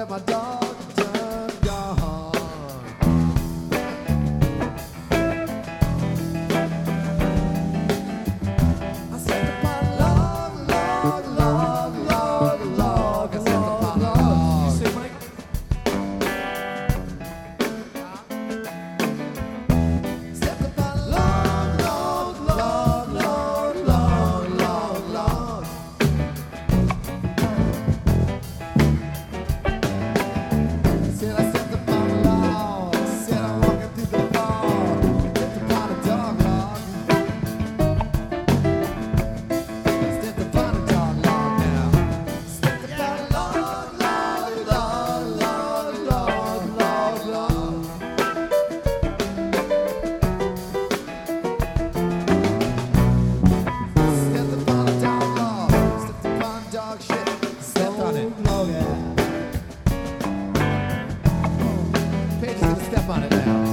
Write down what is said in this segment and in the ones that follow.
where my dog done gone. I said to my Lord, Lord, Lord, Lord, Lord. I said to my Lord. You say, Mike? Said to my Lord, Lord, Lord, Lord, Lord, Lord, Lord. Said I said to my Lord, said I'm walking through the bar, stepped upon a dog log. Stepped upon a dog log now. Stepped upon a log, log, log, log, log, log, log. Stepped upon a dog log, stepped upon dog shit, stepped on it. Oh yeah. Paige is gonna step on it now.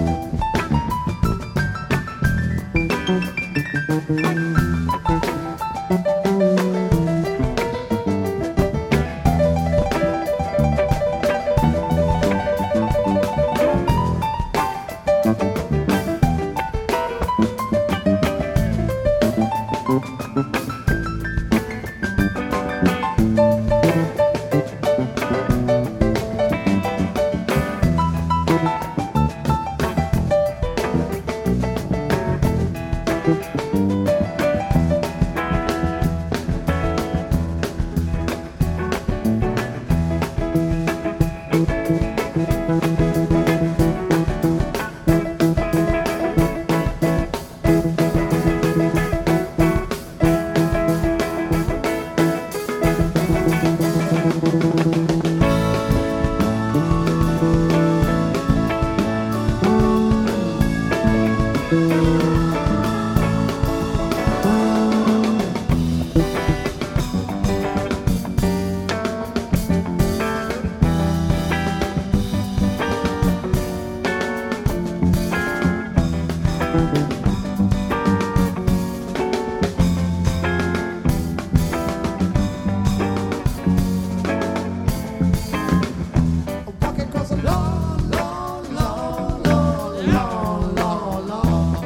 Walking across a long, long, long, long, long, long, long.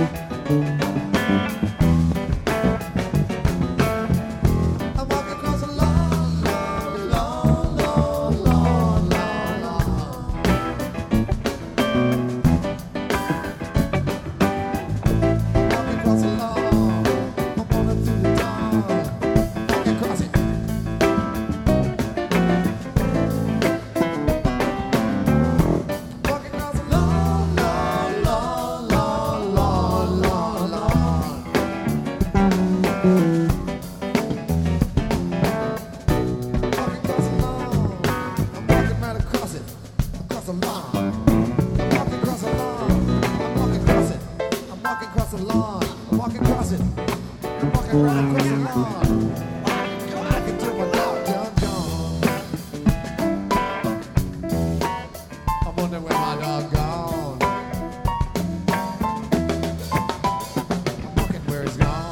I'm walking across a long, long, long, long, long, long, long. I'm walking across a long, I'm walking through the dawn, walking across it. Walking across a long, long, long, long, long, long, long. Walking across a lawn, I'm walking right across it, across a lawn. I'm walking across a lawn, I'm walking across it. I'm walking across the lawn, I'm walking across it. I'm walking right across the lawn. Walking till my dog done gone. I wonder where my dog gone. I'm walking where he's gone.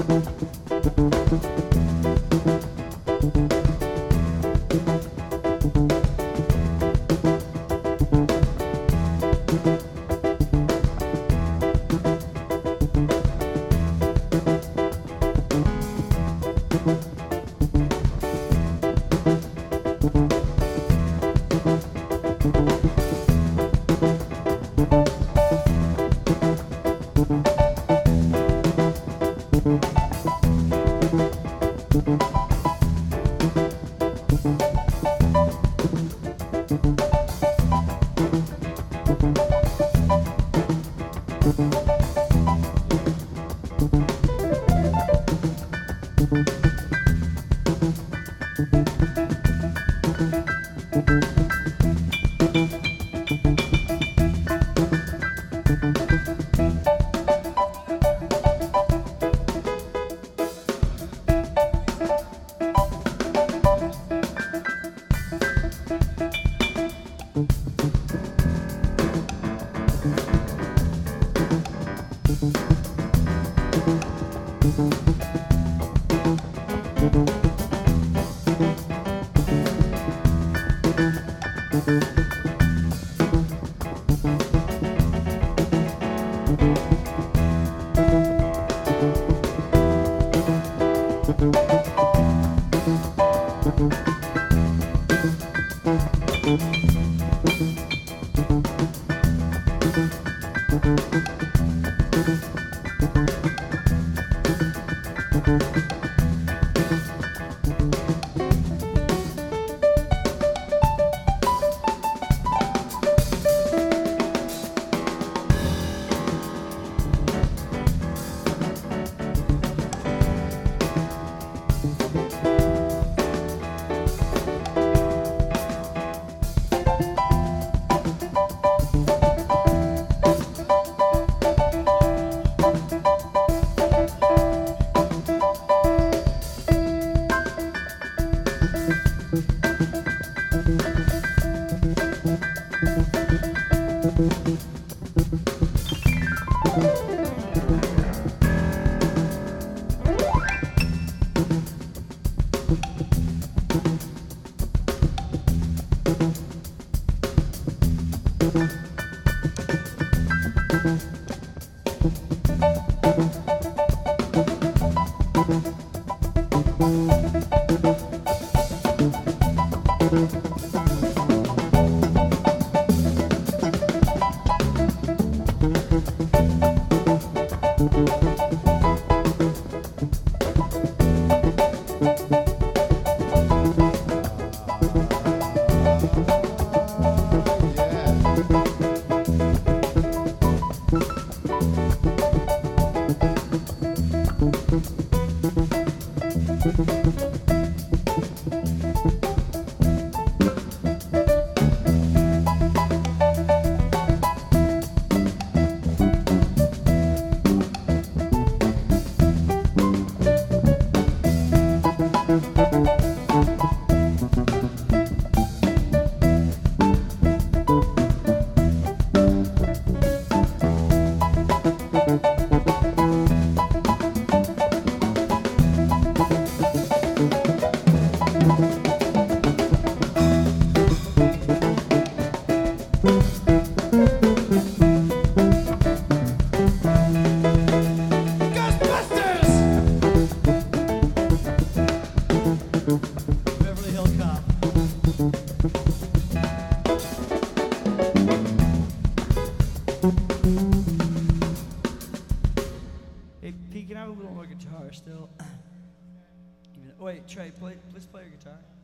Hey, Pete, can I have a little more guitar still? Wait, Trey, please play your guitar.